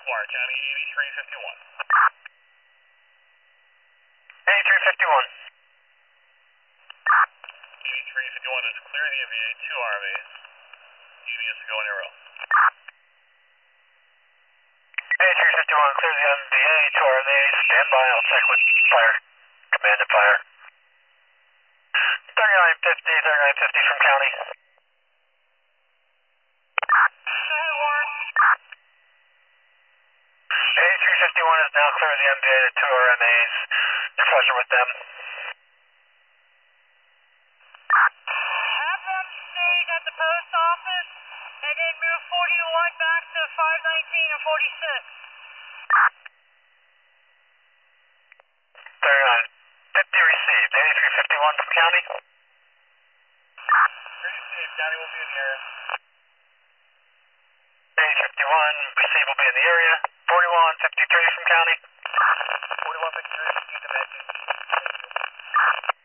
Florida County 8351. 8351. 8351 is clear the MVA, 2 RMAs. UDS to go on your roll. 8351, clear the MVA, 2 RMAs, stand by, I'll check with fire, command and fire. 3950 from county. 8351 is now clear the MVA to 2 RMAs, discussion with them. Have them stay at the post office and then move 41 back to 519 and 46. 3950 received, 8351 from county. Received, County will be in the area. 8351, receive will be in the area. 4153 from county. 4153, received the message. Thank you.